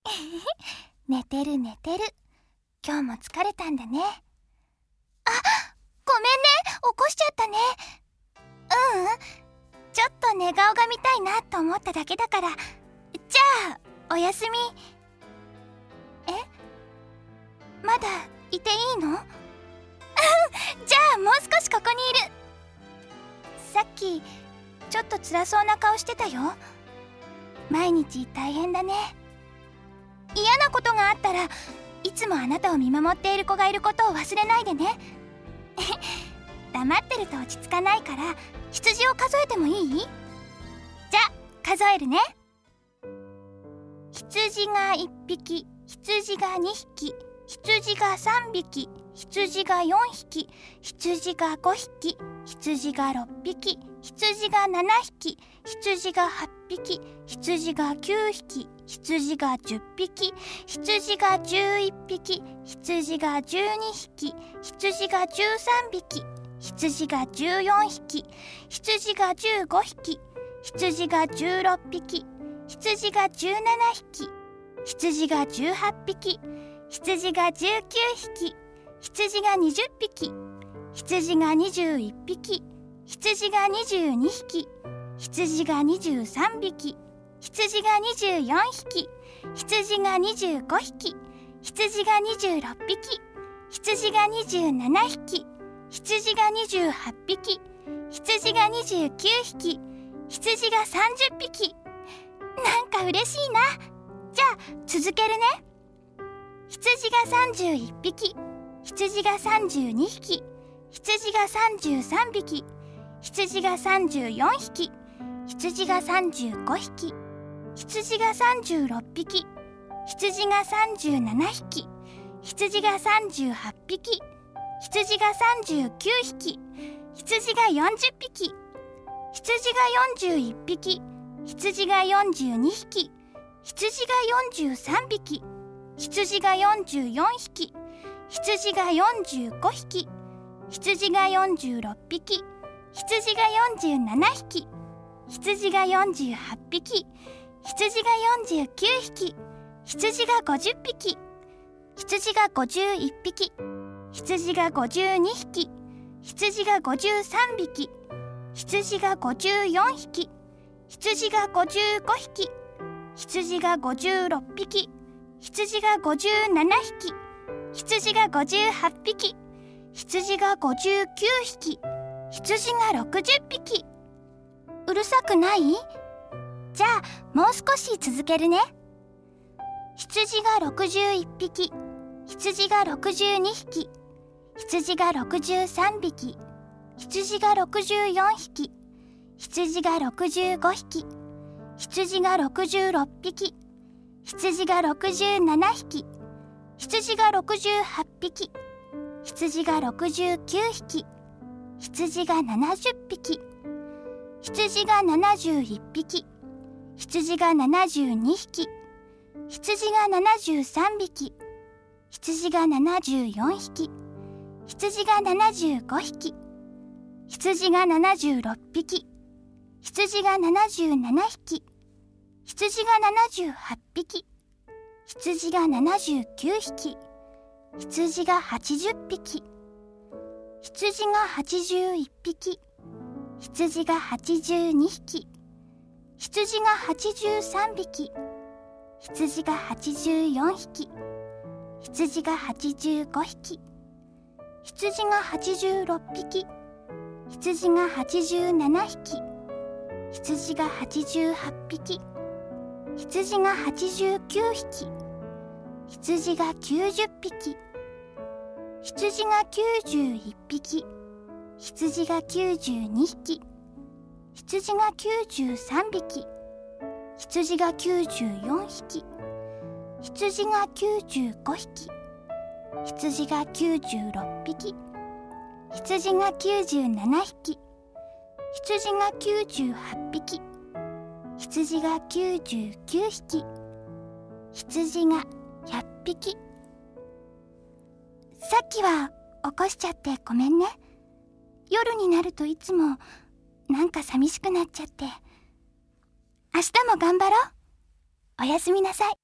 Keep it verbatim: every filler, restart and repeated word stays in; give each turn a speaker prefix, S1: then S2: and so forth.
S1: 寝てる寝てる。今日も疲れたんだね。あ、ごめんね、起こしちゃったね。ううん、ちょっと寝顔が見たいなと思っただけだから。じゃあおやすみ。え、まだいていいの？じゃあもう少しここにいる。さっきちょっと辛そうな顔してたよ。毎日大変だね。嫌なことがあったらいつもあなたを見守っている子がいることを忘れないでね。黙ってると落ち着かないから羊を数えてもいい？じゃあ数えるね。羊がいっぴき、羊がにひき、羊がさんびき、羊がよんひき、羊がごひき、羊がろっぴき、羊がななひき、羊がはっぴき、羊がきゅうひき、羊がじゅっぴき、羊がじゅういっぴき、羊がじゅうにひき、羊がじゅうさんびき、羊がじゅうよんひき、羊がじゅうごひき、羊がじゅうろっぴき、羊がじゅうななひき、羊がじゅうはっぴき、羊がじゅうきゅうひき、羊がにじゅっぴき、羊がにじゅういっぴき、羊がにじゅうにひき、羊がにじゅうさんびき、羊がにじゅうよんひき、羊がにじゅうごひき、羊がにじゅうろっぴき、羊がにじゅうななひき、羊がにじゅうはっぴき、羊がにじゅうきゅうひき、羊がさんじゅっぴき。なんか嬉しいな。じゃあ続けるね。羊がさんじゅういっぴき、羊がさんじゅうにひき、羊がさんじゅうさんびき、羊がさんじゅうよんひき、羊がさんじゅうごひき、羊がさんじゅうろっぴき、羊がさんじゅうななひき、羊がさんじゅうはっぴき、羊がさんじゅうきゅうひき、羊がよんじゅっぴき、羊がよんじゅういっぴき、羊がよんじゅうにひき、羊がよんじゅうさんびき、羊がよんじゅうよんひき、羊がよんじゅうごひき、羊がよんじゅうろっぴき、羊がよんじゅうななひき、羊がよんじゅうはっぴき、羊がよんじゅうきゅうひき、羊がごじゅっぴき、羊がごじゅういっぴき、羊がごじゅうにひき、羊がごじゅうさんびき、羊がごじゅうよんひき、羊がごじゅうごひき、羊がごじゅうろっぴき、羊がごじゅうななひき、羊がごじゅうはっぴき、羊がごじゅうきゅうひき、羊がろくじゅっぴき。うるさくない？じゃあもう少し続けるね。羊がろくじゅういっぴき、羊がろくじゅうにひき、羊がろくじゅうさんびき、羊がろくじゅうよんひき、羊がろくじゅうごひき、羊がろくじゅうろっぴき、羊がろくじゅうななひき、羊がろくじゅうはっぴき、羊がろくじゅうきゅうひき、羊がななじゅっぴき、羊がななじゅういっぴき、羊がななじゅうにひき、羊がななじゅうさんびき、羊がななじゅうよんひき、羊がななじゅうごひき、羊がななじゅうろっぴき、羊がななじゅうななひき、羊がななじゅうはっぴき、羊がななじゅうきゅうひき、羊がはちじゅっぴき、羊がはちじゅういっぴき、羊がはちじゅうにひき、羊がはちじゅうさんびき、羊がはちじゅうよんひき、羊がはちじゅうごひき、羊がはちじゅうろっぴき、羊がはちじゅうななひき、羊がはちじゅうはっぴき、羊がはちじゅうきゅうひき、羊がきゅうじゅっぴき、羊がきゅうじゅういっぴき、羊がきゅうじゅうにひき、羊がきゅうじゅうさんびき、羊がきゅうじゅうよんひき、羊がきゅうじゅうごひき、羊がきゅうじゅうろっぴき、羊がきゅうじゅうななひき、羊がきゅうじゅうはっぴき、羊がきゅうじゅうきゅうひき、羊がひゃっぴき。さっきは起こしちゃってごめんね。夜になるといつもなんか寂しくなっちゃって。明日も頑張ろう。おやすみなさい。